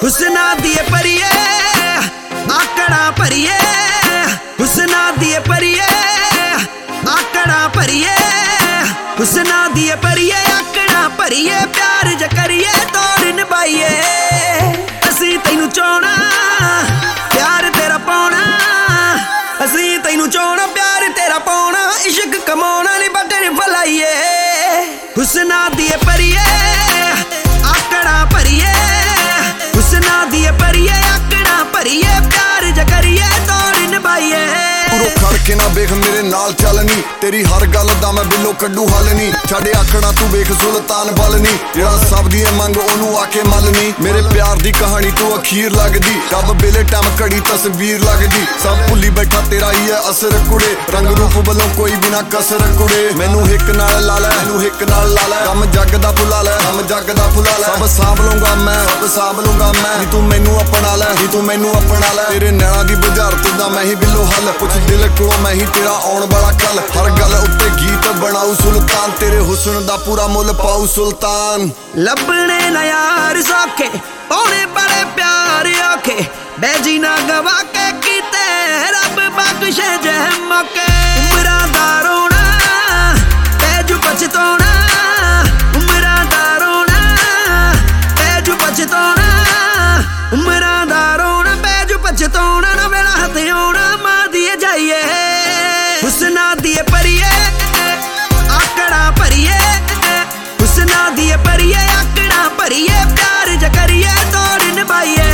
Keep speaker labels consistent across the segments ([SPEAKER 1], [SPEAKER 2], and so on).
[SPEAKER 1] हुस्ना दिए परिए आकड़ा भरिए, हुस्ना दिए परिए आकड़ा भरिए, हुस्ना दिए परिए आकड़ा भरिए। प्यार ज करिए तोड़ निभाइए, असी तैनू चाहना प्यार तेरा पाउना, असी तैनू चाहना प्यार तेरा पाउना। इश्क कमाउना नहीं बटन फलाइए, हुस्ना दिए परिए आकड़ा भरिए, हुस्ना दिए परिए आकड़ा भरिए। प्यार ज करिए तोड़ निभाइए।
[SPEAKER 2] खड़ के ना वेख मेरे नाल चल नी, तेरी हर गल दा मैं बिलो कड्डू हल नी। छड़े आखड़ा तू वेख सुल्तान बल नी, जेड़ा सब दी मंग ओनू आके मल नी। मेरे प्यार दी कहानी तू अखीर लगदी, कब बेले टाइम घड़ी तस्वीर लगदी। सब भुली बैठा तेरा ही है असर कुड़े, रंग रूप वालों कोई बिना कसर कुड़े। मैनू हिक नाल ला लै, मैनू हिक नाल ला लै, कम जग दा भुला लै, कम जग दा भुला लै। सब साब लूंगा मैं, सब साब लूंगा मैं, नी तू मैनू अपना लै, नी तू मैनू अपना लै। तेरे नैना दी बुझारत दा मैं ही बिलो हल, कुछ दिल को मैं ही तेरा आउण वाला कल। हर गल उत्ते गीत बनाऊ सुल्तान, तेरे हुस्न दा पूरा मुल पाऊ सुल्तान।
[SPEAKER 1] लभने ना यार सौखे पौने बड़े प्यार औखे, बैजी ना गवा के कीते रब बख्शे जे मौके। उमरां दा रोना पैजू पछताना, उमरां दा रोना पैजू पछताना, उमरां दा रोना पैजू पछताना। ना वेला हथ आउणा मां दिए जाइए, हुस्ना दिए परिए आकड़ा भरिए, हुस्ना दिए परिए आकड़ा भरिए। प्यार ज करिए तोड़ निभाइए।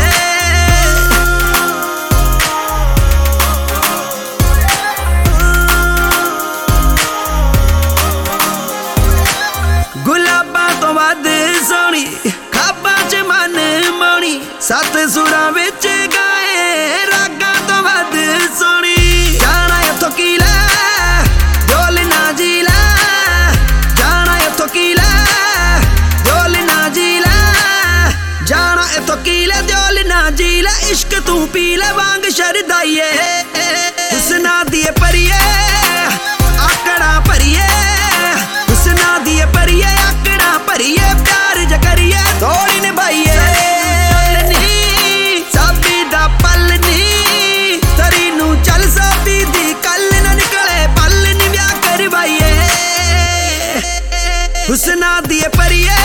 [SPEAKER 1] गुलाबां तो वध सोहनी खाबां च मन मौनी, सत सुरां विच गाए रागां तो वध सोहनी। जाना इत्थों की लै डोल ना जी लै, जाना इत्थों की लै डोल ना जी लै, जाना इत्थों की लै डोल ना जी लै। इश्क तू पी लै वांग शरदाइए, हुस्ना दिए परिए आकड़ा भरिए, हुस्ना दिए परिए आकड़ा भरिए। प्यार ज करिए तोड़ निभाइए। साबी दा पल नी तरी नू चल, साबी दी कल ना निकले पल नी ब्याह करवाइए, हुस्ना दिए परिए